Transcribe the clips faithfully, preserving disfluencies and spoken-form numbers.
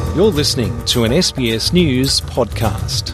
You're listening to an S B S News podcast.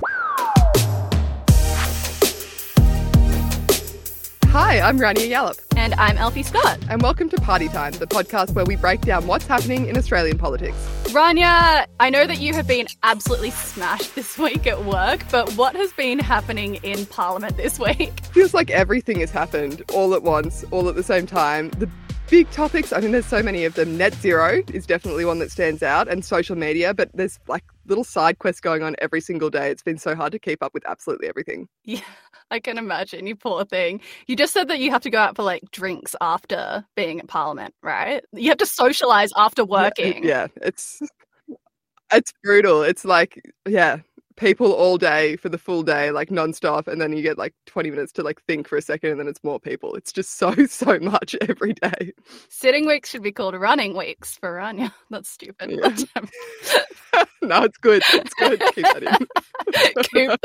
Hi, I'm Rania Yallop. And I'm Elfie Scott. And welcome to Party Time, the podcast where we break down what's happening in Australian politics. Rania, I know that you have been absolutely smashed this week at work, but what has been happening in Parliament this week? Feels like everything has happened all at once, all at the same time. The big topics, I mean, there's so many of them. Net zero is definitely one that stands out, and social media, but there's like little side quests going on every single day. It's been so hard to keep up with absolutely everything. Yeah, I can imagine, you poor thing. You just said that you have to go out for like drinks after being at Parliament, right? You have to socialise after working. Yeah, yeah, it's it's brutal. It's like, yeah, people all day for the full day, like non-stop, and then you get like twenty minutes to like think for a second, and then it's more people. It's just so, so much every day. Sitting weeks should be called running weeks for Rania. That's stupid. Yeah. No, it's good. It's good. Keep that in. Keep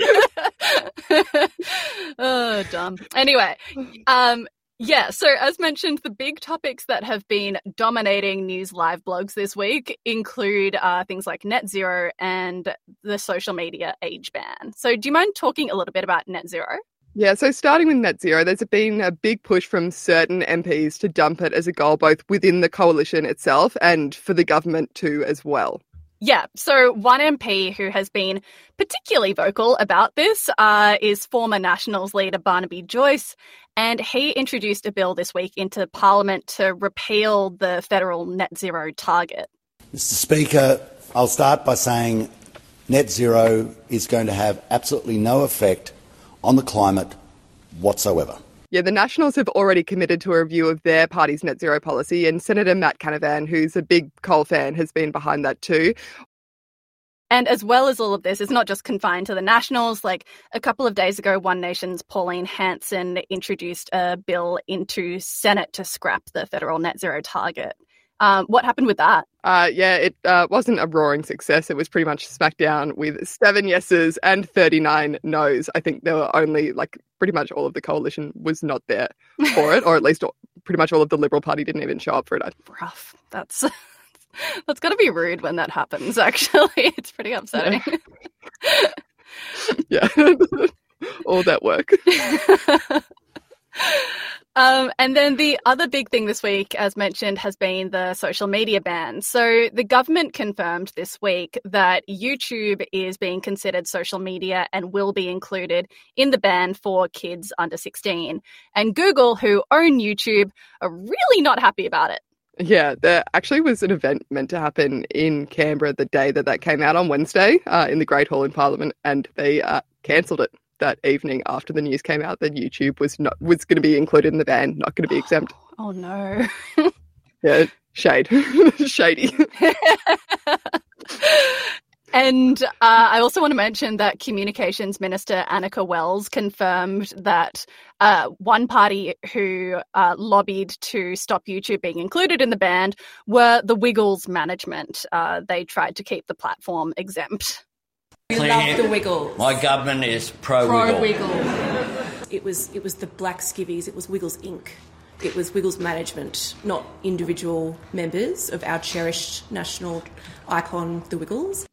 that. Oh, dumb. Anyway, um, yeah, so as mentioned, the big topics that have been dominating News Live blogs this week include uh, things like net zero and the social media age ban. So do you mind talking a little bit about net zero? Yeah, so starting with net zero, there's been a big push from certain M Ps to dump it as a goal both within the coalition itself and for the government too as well. Yeah, so one M P who has been particularly vocal about this uh, is former Nationals leader Barnaby Joyce, and he introduced a bill this week into Parliament to repeal the federal net zero target. Mister Speaker, I'll start by saying net zero is going to have absolutely no effect on the climate whatsoever. Yeah, the Nationals have already committed to a review of their party's net zero policy, and Senator Matt Canavan, who's a big coal fan, has been behind that too. And as well as all of this, it's not just confined to the Nationals. Like a couple of days ago, One Nation's Pauline Hanson introduced a bill into Senate to scrap the federal net zero target. Um, what happened with that? Uh, yeah, it uh, wasn't a roaring success. It was pretty much smacked down with seven yeses and thirty-nine noes. I think there were only, like, pretty much all of the coalition was not there for it, or at least all, pretty much all of the Liberal Party didn't even show up for it. Rough. That's that's got to be rude when that happens, actually. It's pretty upsetting. Yeah. Yeah. All that work. Um, and then the other big thing this week, as mentioned, has been the social media ban. So the government confirmed this week that YouTube is being considered social media and will be included in the ban for kids under sixteen. And Google, who own YouTube, are really not happy about it. Yeah, there actually was an event meant to happen in Canberra the day that that came out on Wednesday uh, in the Great Hall in Parliament, and they uh, cancelled it that evening after the news came out that YouTube was not was going to be included in the ban, not going to be exempt. Oh, no. Yeah, shade. Shady. And uh, I also want to mention that Communications Minister Annika Wells confirmed that uh, one party who uh, lobbied to stop YouTube being included in the ban were the Wiggles management. Uh, they tried to keep the platform exempt. We love the Wiggles. My government is pro-Wiggle. Pro-Wiggle. It was, it was the Black Skivvies, it was Wiggles Incorporated. It was Wiggles management, not individual members of our cherished national icon, the Wiggles.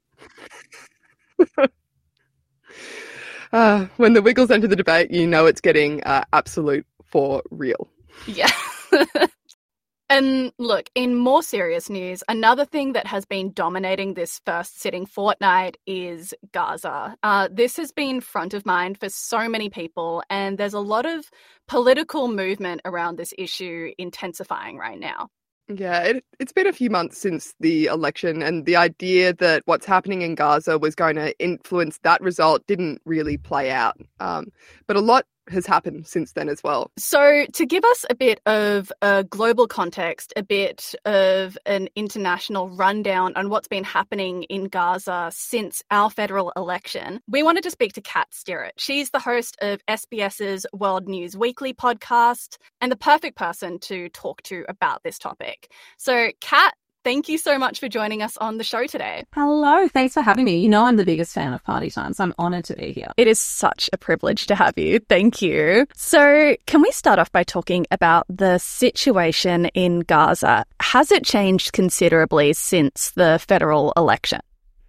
uh, when the Wiggles enter the debate, you know it's getting uh, absolute for real. Yeah. And look, in more serious news, another thing that has been dominating this first sitting fortnight is Gaza. Uh, this has been front of mind for so many people, and there's a lot of political movement around this issue intensifying right now. Yeah, it, it's been a few months since the election, and the idea that what's happening in Gaza was going to influence that result didn't really play out. Um, but a lot has happened since then as well. So to give us a bit of a global context, a bit of an international rundown on what's been happening in Gaza since our federal election, we wanted to speak to Kat Stirrett. She's the host of SBS's World News Weekly podcast and the perfect person to talk to about this topic. So Kat, thank you so much for joining us on the show today. Hello, thanks for having me. You know I'm the biggest fan of Party Time, so I'm honoured to be here. It is such a privilege to have you. Thank you. So can we start off by talking about the situation in Gaza? Has it changed considerably since the federal election?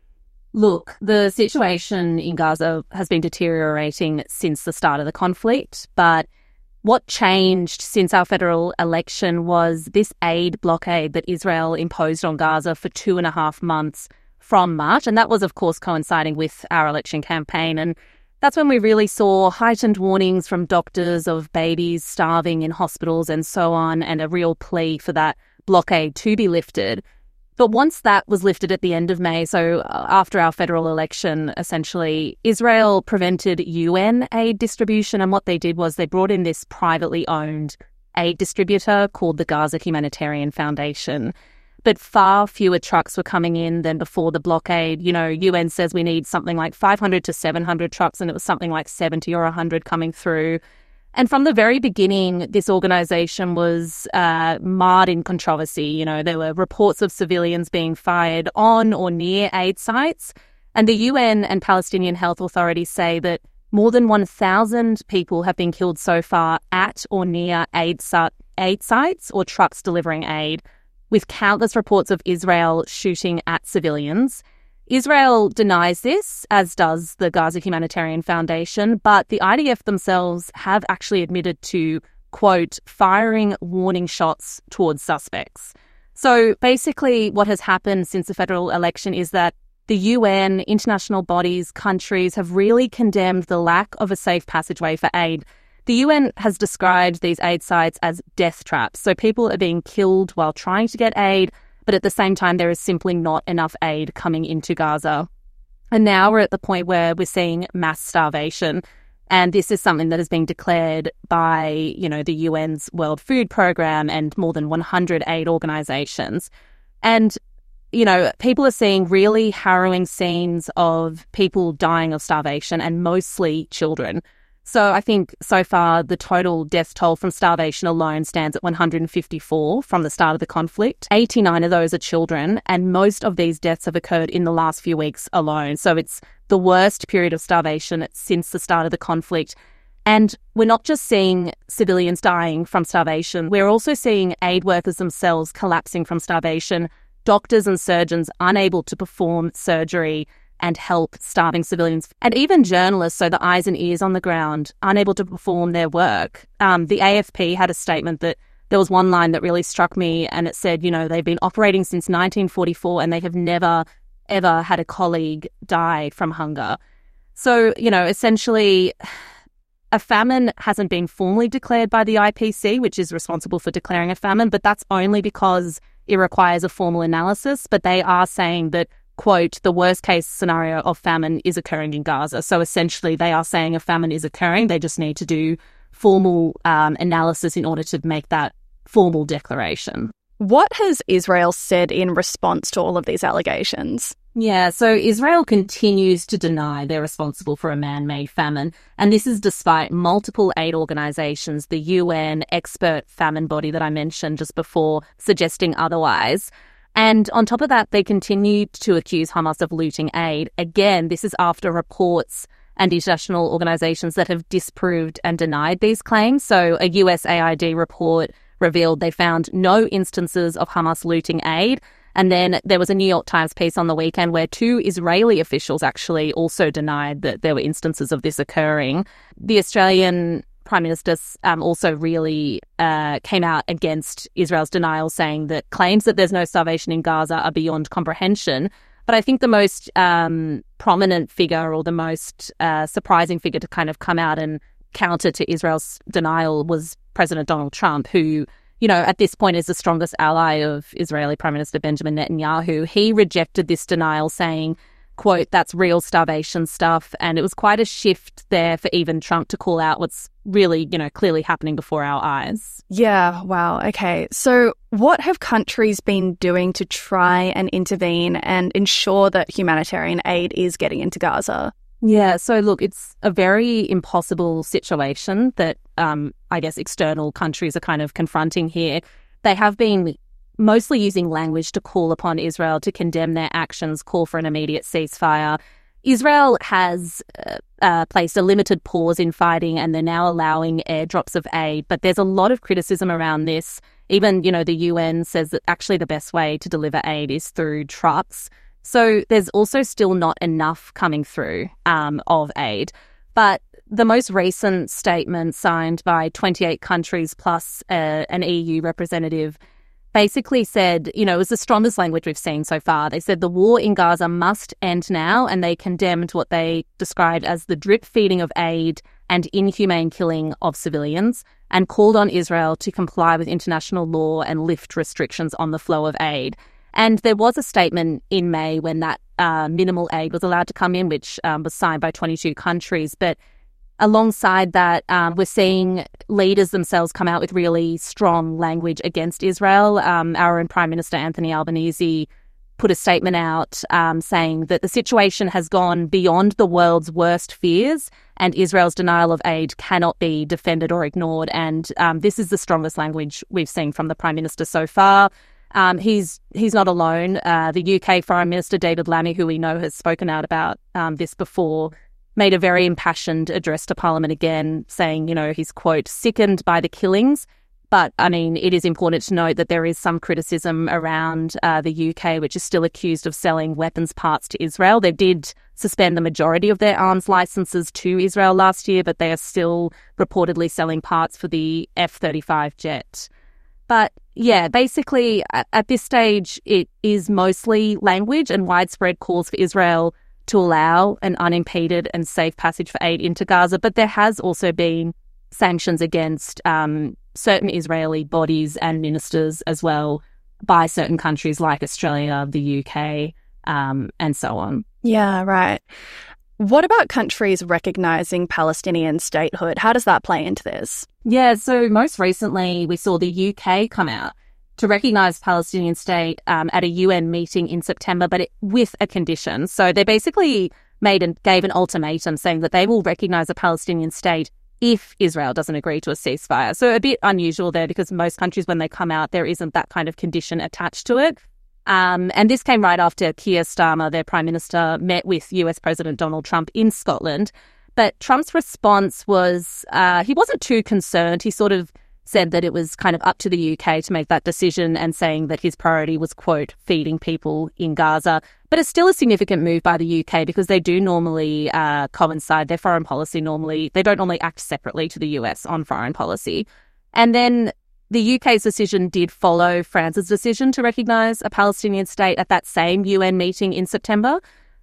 Look, the situation in Gaza has been deteriorating since the start of the conflict, but what changed since our federal election was this aid blockade that Israel imposed on Gaza for two and a half months from March. And that was, of course, coinciding with our election campaign. And that's when we really saw heightened warnings from doctors of babies starving in hospitals and so on, and a real plea for that blockade to be lifted. But once that was lifted at the end of May, so after our federal election, essentially, Israel prevented U N aid distribution. And what they did was they brought in this privately owned aid distributor called the Gaza Humanitarian Foundation. But far fewer trucks were coming in than before the blockade. You know, U N says we need something like five hundred to seven hundred trucks, and it was something like seventy or one hundred coming through. And from the very beginning, this organisation was uh, marred in controversy. You know, there were reports of civilians being fired on or near aid sites. And the U N and Palestinian health authorities say that more than one thousand people have been killed so far at or near aid, su- aid sites or trucks delivering aid, with countless reports of Israel shooting at civilians. Israel denies this, as does the Gaza Humanitarian Foundation, but the I D F themselves have actually admitted to, quote, firing warning shots towards suspects. So basically what has happened since the federal election is that the U N, international bodies, countries have really condemned the lack of a safe passageway for aid. The U N has described these aid sites as death traps. So people are being killed while trying to get aid, but at the same time, there is simply not enough aid coming into Gaza. And now we're at the point where we're seeing mass starvation. And this is something that has been declared by, you know, the U N's World Food Programme and more than one hundred aid organisations. And, you know, people are seeing really harrowing scenes of people dying of starvation, and mostly children. So I think so far the total death toll from starvation alone stands at one hundred fifty-four from the start of the conflict. eighty-nine of those are children, and most of these deaths have occurred in the last few weeks alone. So it's the worst period of starvation since the start of the conflict. And we're not just seeing civilians dying from starvation, we're also seeing aid workers themselves collapsing from starvation, doctors and surgeons unable to perform surgery and help starving civilians, and even journalists, so the eyes and ears on the ground, unable to perform their work. Um, the A F P had a statement that there was one line that really struck me, and it said, you know, they've been operating since nineteen forty-four and they have never, ever had a colleague die from hunger. So, you know, essentially, a famine hasn't been formally declared by the I P C, which is responsible for declaring a famine, but that's only because it requires a formal analysis. But they are saying that, quote, the worst case scenario of famine is occurring in Gaza. So essentially they are saying a famine is occurring. They just need to do formal um, analysis in order to make that formal declaration. What has Israel said in response to all of these allegations? Yeah, so Israel continues to deny they're responsible for a man-made famine. And this is despite multiple aid organisations, the U N expert famine body that I mentioned just before, suggesting otherwise. And on top of that, they continue to accuse Hamas of looting aid. Again, this is after reports and international organisations that have disproved and denied these claims. So a U S A I D report revealed they found no instances of Hamas looting aid. And then there was a New York Times piece on the weekend where two Israeli officials actually also denied that there were instances of this occurring. The Australian Prime Minister um, also really uh, came out against Israel's denial, saying that claims that there's no starvation in Gaza are beyond comprehension. But I think the most um, prominent figure, or the most uh, surprising figure to kind of come out and counter to Israel's denial, was President Donald Trump, who, you know, at this point is the strongest ally of Israeli Prime Minister Benjamin Netanyahu. He rejected this denial, saying, quote, that's real starvation stuff. And it was quite a shift there for even Trump to call out what's really, you know, clearly happening before our eyes. Yeah, wow. Okay. So what have countries been doing to try and intervene and ensure that humanitarian aid is getting into Gaza? Yeah, so look, it's a very impossible situation that um, I guess external countries are kind of confronting here. They have been mostly using language to call upon Israel to condemn their actions, call for an immediate ceasefire. Israel has uh, uh, placed a limited pause in fighting, and they're now allowing airdrops of aid. But there's a lot of criticism around this. Even, you know, the U N says that actually the best way to deliver aid is through trucks. So there's also still not enough coming through um, of aid. But the most recent statement signed by twenty-eight countries plus uh, an E U representative basically said, you know, it was the strongest language we've seen so far. They said the war in Gaza must end now, and they condemned what they described as the drip feeding of aid and inhumane killing of civilians, and called on Israel to comply with international law and lift restrictions on the flow of aid. And there was a statement in May when that uh, minimal aid was allowed to come in, which um, was signed by twenty-two countries. But alongside that, um, we're seeing leaders themselves come out with really strong language against Israel. Um, our own Prime Minister Anthony Albanese put a statement out um, saying that the situation has gone beyond the world's worst fears, and Israel's denial of aid cannot be defended or ignored. And um, this is the strongest language we've seen from the Prime Minister so far. Um, he's he's not alone. Uh, the U K Foreign Minister David Lammy, who we know has spoken out about um, this before, made a very impassioned address to Parliament again, saying, you know, he's, quote, sickened by the killings. But, I mean, it is important to note that there is some criticism around uh, the U K, which is still accused of selling weapons parts to Israel. They did suspend the majority of their arms licenses to Israel last year, but they are still reportedly selling parts for the F thirty-five jet. But, yeah, basically, at, at this stage, it is mostly language and widespread calls for Israel to allow an unimpeded and safe passage for aid into Gaza. But there has also been sanctions against um, certain Israeli bodies and ministers as well by certain countries like Australia, the U K, um, and so on. Yeah, right. What about countries recognising Palestinian statehood? How does that play into this? Yeah, so most recently we saw the U K come out to recognise Palestinian state um, at a U N meeting in September, but it, with a condition. So they basically made and gave an ultimatum saying that they will recognise a Palestinian state if Israel doesn't agree to a ceasefire. So a bit unusual there, because most countries, when they come out, there isn't that kind of condition attached to it. Um, and this came right after Keir Starmer, their Prime Minister, met with U S President Donald Trump in Scotland. But Trump's response was uh, he wasn't too concerned. He sort of said that it was kind of up to the U K to make that decision, and saying that his priority was, quote, feeding people in Gaza. But it's still a significant move by the U K, because they do normally uh, coincide. Their foreign policy normally, they don't normally act separately to the U S on foreign policy. And then the U K's decision did follow France's decision to recognise a Palestinian state at that same U N meeting in September.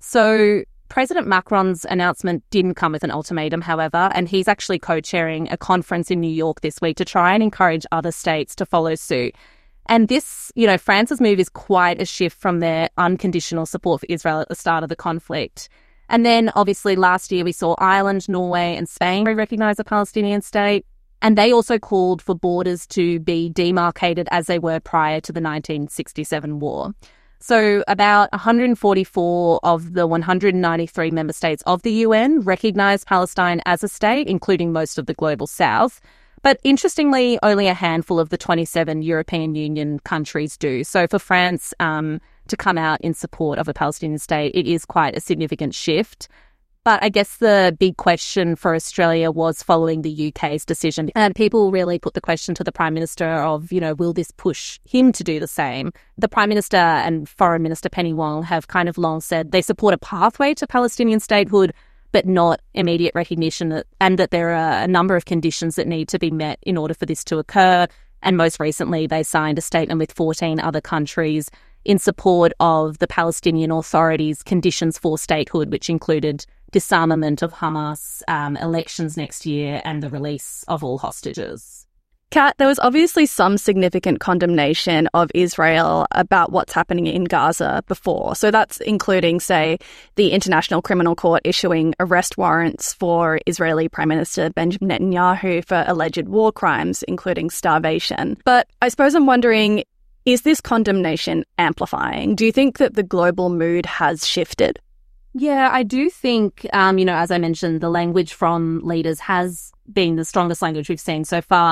So President Macron's announcement didn't come with an ultimatum, however, and he's actually co-chairing a conference in New York this week to try and encourage other states to follow suit. And this, you know, France's move is quite a shift from their unconditional support for Israel at the start of the conflict. And then, obviously, last year we saw Ireland, Norway and Spain recognise a Palestinian state, and they also called for borders to be demarcated as they were prior to the nineteen sixty-seven war. So about one hundred forty-four of the one hundred ninety-three member states of the U N recognise Palestine as a state, including most of the global south. But interestingly, only a handful of the twenty-seven European Union countries do. So for France um, to come out in support of a Palestinian state, it is quite a significant shift. But I guess the big question for Australia was following the U K's decision. And people really put the question to the Prime Minister of, you know, will this push him to do the same? The Prime Minister and Foreign Minister Penny Wong have kind of long said they support a pathway to Palestinian statehood, but not immediate recognition, and that there are a number of conditions that need to be met in order for this to occur. And most recently, they signed a statement with fourteen other countries in support of the Palestinian Authority's conditions for statehood, which included disarmament of Hamas, um, elections next year, and the release of all hostages. Kat, there was obviously some significant condemnation of Israel about what's happening in Gaza before. So that's including, say, the International Criminal Court issuing arrest warrants for Israeli Prime Minister Benjamin Netanyahu for alleged war crimes, including starvation. But I suppose I'm wondering, is this condemnation amplifying? Do you think that the global mood has shifted? Yeah, I do think, um, you know, as I mentioned, the language from leaders has been the strongest language we've seen so far.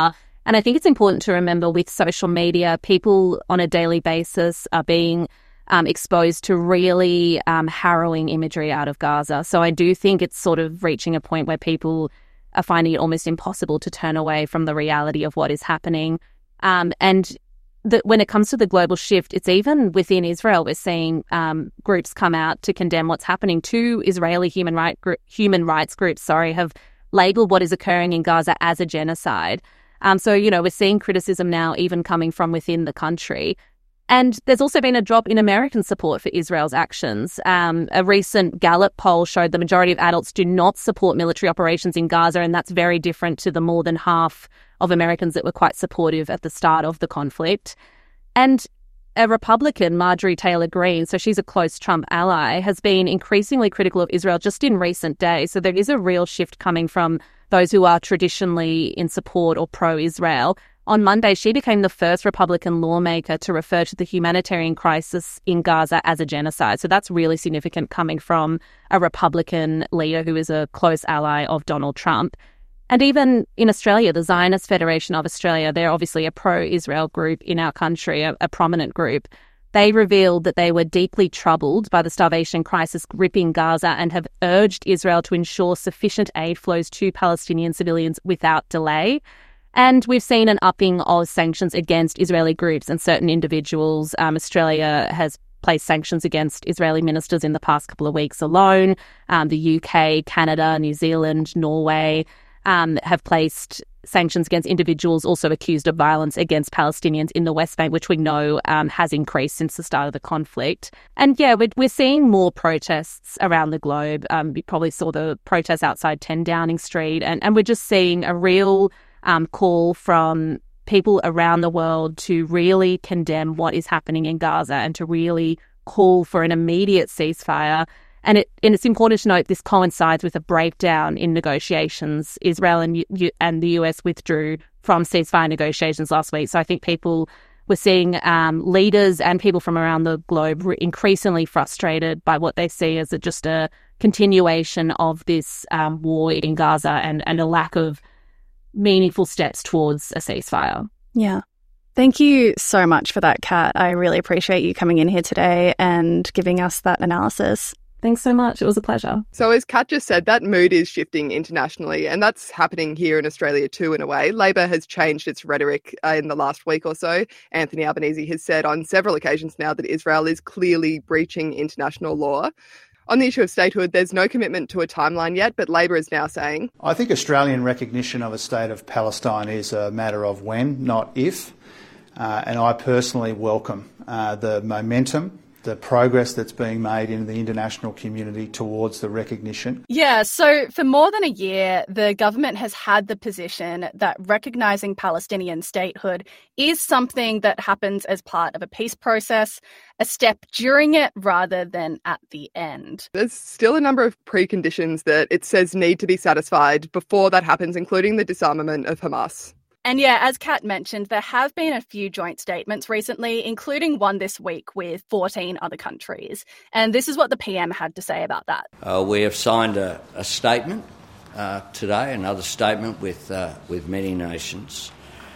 And I think it's important to remember with social media, people on a daily basis are being um, exposed to really um, harrowing imagery out of Gaza. So I do think it's sort of reaching a point where people are finding it almost impossible to turn away from the reality of what is happening. Um, and the, when it comes to the global shift, it's even within Israel, we're seeing um, groups come out to condemn what's happening. Two Israeli human, right, gr- human rights groups sorry, have labelled what is occurring in Gaza as a genocide. Um, so, you know, we're seeing criticism now even coming from within the country. And there's also been a drop in American support for Israel's actions. Um, a recent Gallup poll showed the majority of adults do not support military operations in Gaza, and that's very different to the more than half of Americans that were quite supportive at the start of the conflict. And a Republican, Marjorie Taylor Greene, so she's a close Trump ally, has been increasingly critical of Israel just in recent days. So there is a real shift coming from those who are traditionally in support or pro-Israel. On Monday, she became the first Republican lawmaker to refer to the humanitarian crisis in Gaza as a genocide. So that's really significant coming from a Republican leader who is a close ally of Donald Trump. And even in Australia, the Zionist Federation of Australia, they're obviously a pro-Israel group in our country, a, a prominent group. They revealed that they were deeply troubled by the starvation crisis gripping Gaza and have urged Israel to ensure sufficient aid flows to Palestinian civilians without delay. And we've seen an upping of sanctions against Israeli groups and certain individuals. Um, Australia has placed sanctions against Israeli ministers in the past couple of weeks alone. Um, the U K, Canada, New Zealand, Norway um, have placed sanctions against individuals also accused of violence against Palestinians in the West Bank, which we know um, has increased since the start of the conflict. And yeah, we're, we're seeing more protests around the globe. Um, you probably saw the protests outside ten Downing Street. And, and we're just seeing a real um, call from people around the world to really condemn what is happening in Gaza and to really call for an immediate ceasefire. And, it, and it's important to note this coincides with a breakdown in negotiations. Israel and, U- and the U S withdrew from ceasefire negotiations last week. So I think people were seeing um, leaders and people from around the globe increasingly frustrated by what they see as a, just a continuation of this um, war in Gaza and, and a lack of meaningful steps towards a ceasefire. Yeah. Thank you so much for that, Kat. I really appreciate you coming in here today and giving us that analysis. Thanks so much. It was a pleasure. So as Kat just said, that mood is shifting internationally, and that's happening here in Australia too, in a way. Labor has changed its rhetoric uh, in the last week or so. Anthony Albanese has said on several occasions now that Israel is clearly breaching international law. On the issue of statehood, there's no commitment to a timeline yet, but Labor is now saying... I think Australian recognition of a state of Palestine is a matter of when, not if. Uh, and I personally welcome uh, the momentum, the progress that's being made in the international community towards the recognition. Yeah, so for more than a year, the government has had the position that recognising Palestinian statehood is something that happens as part of a peace process, a step during it rather than at the end. There's still a number of preconditions that it says need to be satisfied before that happens, including the disarmament of Hamas. And yeah, as Kat mentioned, there have been a few joint statements recently, including one this week with fourteen other countries. And this is what the P M had to say about that. Uh, we have signed a, a statement uh, today, another statement with, uh, with many nations.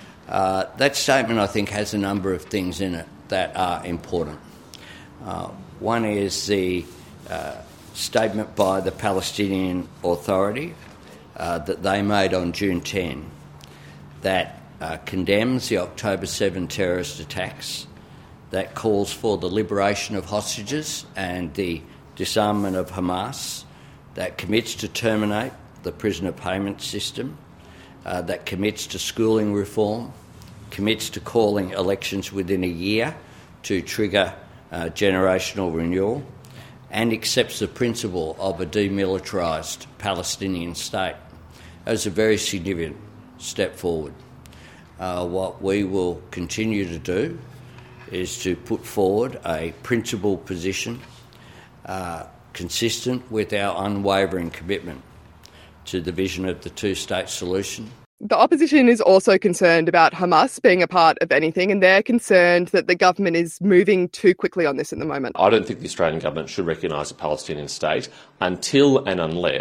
Uh, that statement, I think, has a number of things in it that are important. Uh, one is the uh, statement by the Palestinian Authority uh, that they made on June tenth. That uh, condemns the October seventh terrorist attacks, that calls for the liberation of hostages and the disarmament of Hamas, that commits to terminate the prisoner payment system, uh, that commits to schooling reform, commits to calling elections within a year to trigger uh, generational renewal, and accepts the principle of a demilitarised Palestinian state. That's a very significant step forward. Uh, what we will continue to do is to put forward a principled position uh, consistent with our unwavering commitment to the vision of the two-state solution. The opposition is also concerned about Hamas being a part of anything, and they're concerned that the government is moving too quickly on this at the moment. I don't think the Australian government should recognise a Palestinian state until and unless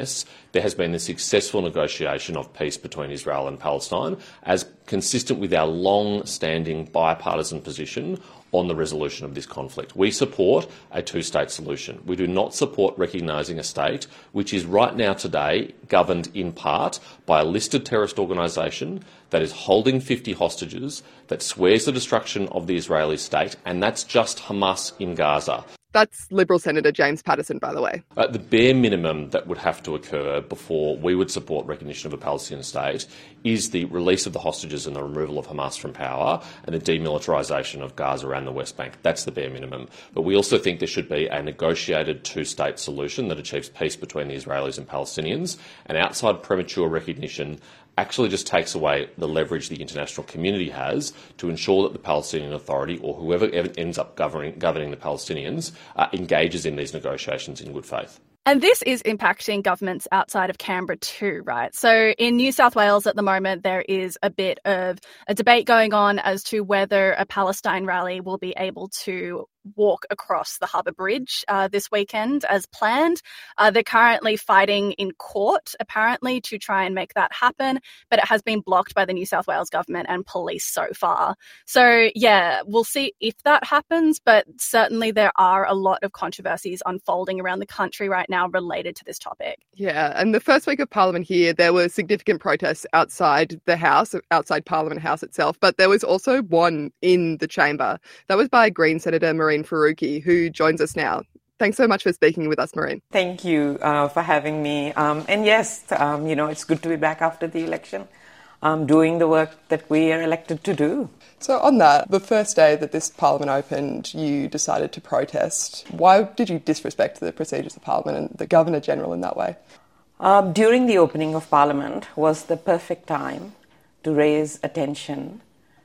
there has been the successful negotiation of peace between Israel and Palestine, as consistent with our long-standing bipartisan position on the resolution of this conflict. We support a two-state solution. We do not support recognising a state which is right now today governed in part by a listed terrorist organisation that is holding fifty hostages, that swears the destruction of the Israeli state, and that's just Hamas in Gaza. That's Liberal Senator James Paterson, by the way. Uh, the bare minimum that would have to occur before we would support recognition of a Palestinian state is the release of the hostages and the removal of Hamas from power and the demilitarisation of Gaza and the West Bank. That's the bare minimum. But we also think there should be a negotiated two-state solution that achieves peace between the Israelis and Palestinians, and outside premature recognition actually just takes away the leverage the international community has to ensure that the Palestinian Authority, or whoever ends up governing, governing the Palestinians, uh, engages in these negotiations in good faith. And this is impacting governments outside of Canberra too, right? So in New South Wales at the moment, there is a bit of a debate going on as to whether a Palestine rally will be able to walk across the Harbour Bridge uh, this weekend as planned. Uh, they're currently fighting in court, apparently, to try and make that happen, but it has been blocked by the New South Wales government and police so far. So, yeah, we'll see if that happens, but certainly there are a lot of controversies unfolding around the country right now related to this topic. Yeah, and the first week of Parliament here, there were significant protests outside the House, outside Parliament House itself, but there was also one in the chamber. That was by Green Senator Maureen Faruqi, who joins us now. Thanks so much for speaking with us, Maureen. Thank you uh, for having me. Um, and yes, um, you know, it's good to be back after the election, um, doing the work that we are elected to do. So on that, the first day that this Parliament opened, you decided to protest. Why did you disrespect the procedures of Parliament and the Governor-General in that way? Um, during the opening of Parliament was the perfect time to raise attention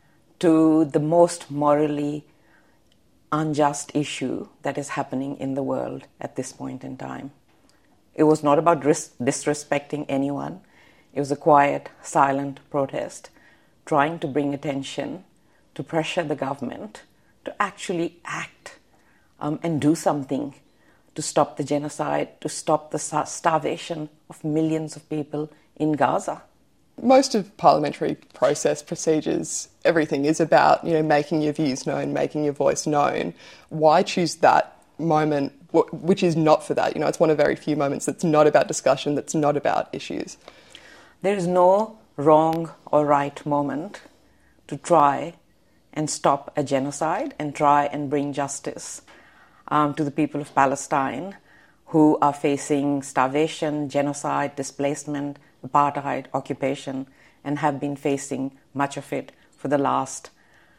to the most morally unjust issue that is happening in the world at this point in time. It was not about dis- disrespecting anyone. It was a quiet, silent protest trying to bring attention to pressure the government to actually act um, and do something to stop the genocide, to stop the starvation of millions of people in Gaza. Most of parliamentary process procedures, everything is about, you know, making your views known, making your voice known. Why choose that moment, which is not for that? You know, it's one of very few moments that's not about discussion, that's not about issues. There is no wrong or right moment to try and stop a genocide and try and bring justice um, to the people of Palestine who are facing starvation, genocide, displacement, apartheid, occupation, and have been facing much of it for the last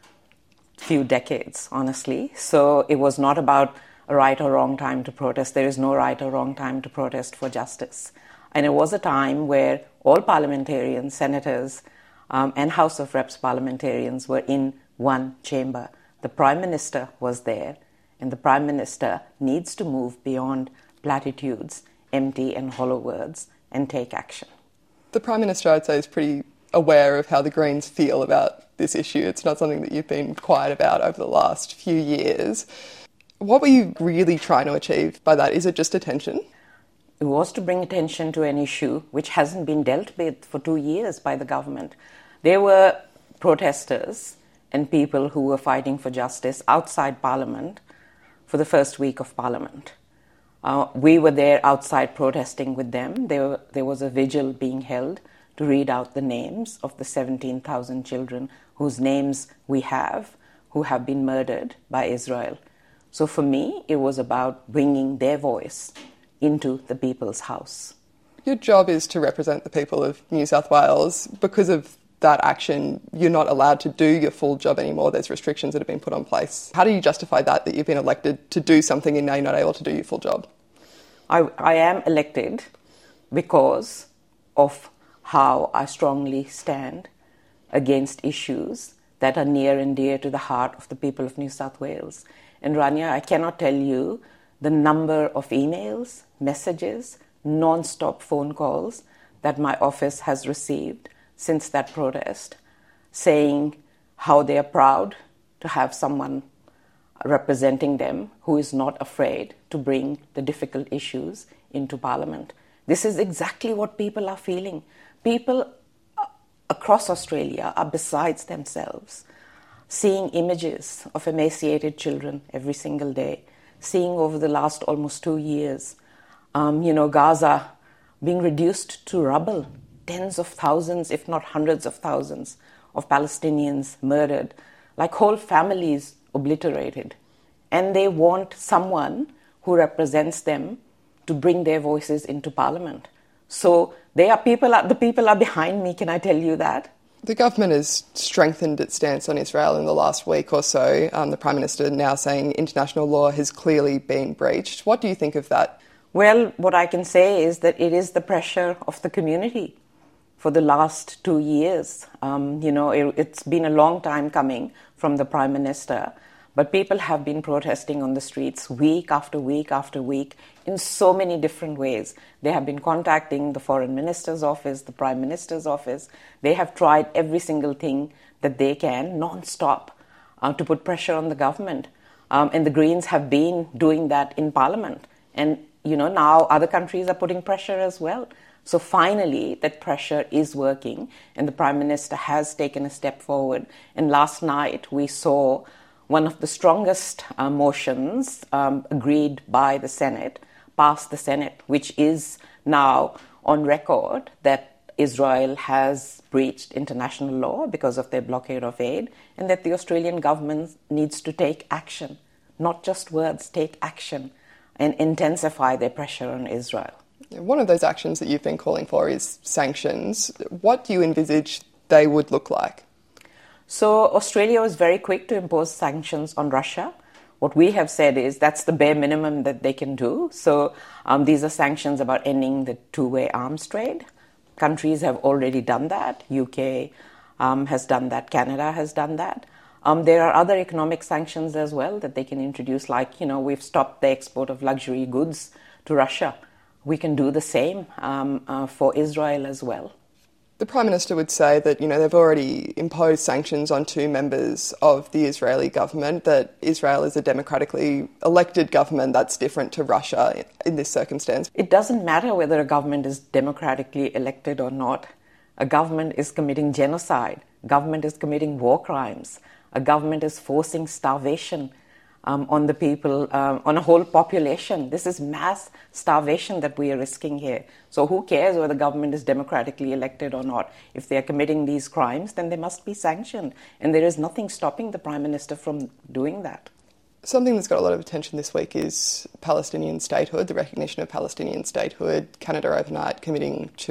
few decades, honestly. So it was not about a right or wrong time to protest. There is no right or wrong time to protest for justice. And it was a time where all parliamentarians, senators, um, and House of Reps parliamentarians were in one chamber. The Prime Minister was there, and the Prime Minister needs to move beyond platitudes, empty and hollow words, and take action. The Prime Minister, I'd say, is pretty aware of how the Greens feel about this issue. It's not something that you've been quiet about over the last few years. What were you really trying to achieve by that? Is it just attention? It was to bring attention to an issue which hasn't been dealt with for two years by the government. There were protesters and people who were fighting for justice outside Parliament for the first week of Parliament. Uh, we were there outside protesting with them. There, there was a vigil being held to read out the names of the seventeen thousand children whose names we have, who have been murdered by Israel. So for me, it was about bringing their voice into the people's house. Your job is to represent the people of New South Wales. Because of that action, you're not allowed to do your full job anymore. There's restrictions that have been put on place. How do you justify that, that you've been elected to do something and now you're not able to do your full job? I, I am elected because of how I strongly stand against issues that are near and dear to the heart of the people of New South Wales. And Rania, I cannot tell you the number of emails, messages, non-stop phone calls that my office has received since that protest, saying how they are proud to have someone representing them who is not afraid to bring the difficult issues into Parliament. This is exactly what people are feeling. People across Australia are besides themselves, seeing images of emaciated children every single day, seeing over the last almost two years, um, you know, Gaza being reduced to rubble, tens of thousands, if not hundreds of thousands, of Palestinians murdered, like whole families obliterated. And they want someone who represents them to bring their voices into Parliament. So they are people, the people are behind me, can I tell you that? The government has strengthened its stance on Israel in the last week or so. Um, the Prime Minister now saying international law has clearly been breached. What do you think of that? Well, what I can say is that it is the pressure of the community for the last two years. Um, you know, it, it's been a long time coming from the Prime Minister, but people have been protesting on the streets week after week after week in so many different ways. They have been contacting the Foreign Minister's office, the Prime Minister's office. They have tried every single thing that they can, non-stop, uh, to put pressure on the government. Um, and the Greens have been doing that in Parliament. And, you know, now other countries are putting pressure as well. So finally, that pressure is working, and the Prime Minister has taken a step forward. And last night, we saw one of the strongest uh, motions um, agreed by the Senate, passed the Senate, which is now on record that Israel has breached international law because of their blockade of aid, and that the Australian government needs to take action, not just words, take action, and intensify their pressure on Israel. One of those actions that you've been calling for is sanctions. What do you envisage they would look like? So Australia was very quick to impose sanctions on Russia. What we have said is that's the bare minimum that they can do. So um, these are sanctions about ending the two-way arms trade. Countries have already done that. U K um, has done that. Canada has done that. Um, there are other economic sanctions as well that they can introduce, like, you know, we've stopped the export of luxury goods to Russia. We can do the same um, uh, for Israel as well. The Prime Minister would say that, you know, they've already imposed sanctions on two members of the Israeli government, that Israel is a democratically elected government that's different to Russia in this circumstance. It doesn't matter whether a government is democratically elected or not. A government is committing genocide. A government is committing war crimes. A government is forcing starvation Um, on the people, um, on a whole population. This is mass starvation that we are risking here. So who cares whether the government is democratically elected or not? If they are committing these crimes, then they must be sanctioned. And there is nothing stopping the Prime Minister from doing that. Something that's got a lot of attention this week is Palestinian statehood, the recognition of Palestinian statehood. Canada overnight committing to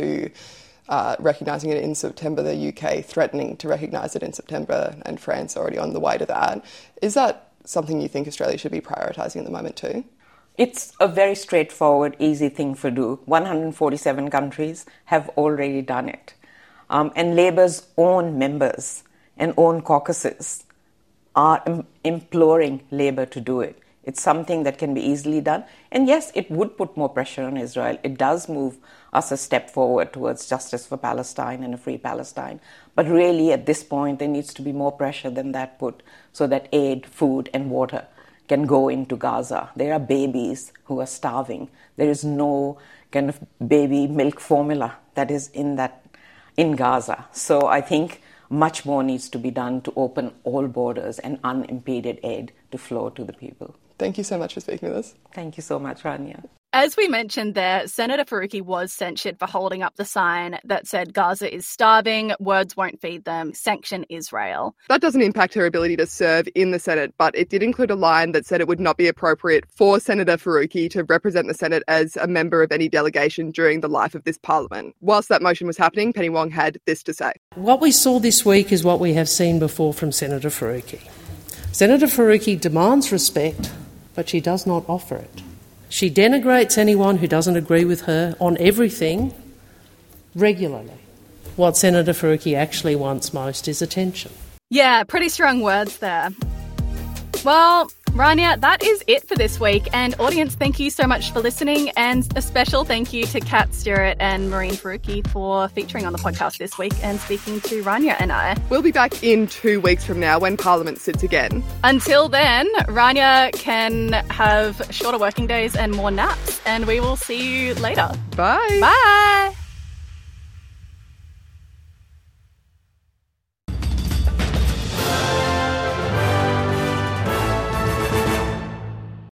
uh, recognising it in September, the U K threatening to recognise it in September, and France already on the way to that. Is that something you think Australia should be prioritising at the moment too? It's a very straightforward, easy thing to do. one hundred forty-seven countries have already done it. Um, and Labour's own members and own caucuses are im- imploring Labour to do it. It's something that can be easily done. And yes, it would put more pressure on Israel. It does move us a step forward towards justice for Palestine and a free Palestine. But really, at this point, there needs to be more pressure than that put so that aid, food and water can go into Gaza. There are babies who are starving. There is no kind of baby milk formula that is in that in Gaza. So I think much more needs to be done to open all borders and unimpeded aid to flow to the people. Thank you so much for speaking with us. Thank you so much, Rania. As we mentioned there, Senator Faruqi was censured for holding up the sign that said Gaza is starving, words won't feed them, sanction Israel. That doesn't impact her ability to serve in the Senate, but it did include a line that said it would not be appropriate for Senator Faruqi to represent the Senate as a member of any delegation during the life of this Parliament. Whilst that motion was happening, Penny Wong had this to say. What we saw this week is what we have seen before from Senator Faruqi. Senator Faruqi demands respect, but she does not offer it. She denigrates anyone who doesn't agree with her on everything regularly. What Senator Faruqi actually wants most is attention. Yeah, pretty strong words there. Well, Rania, that is it for this week. And audience, thank you so much for listening. And a special thank you to Kat Stewart and Mehreen Faruqi for featuring on the podcast this week and speaking to Rania and I. We'll be back in two weeks from now when Parliament sits again. Until then, Rania can have shorter working days and more naps. And we will see you later. Bye. Bye.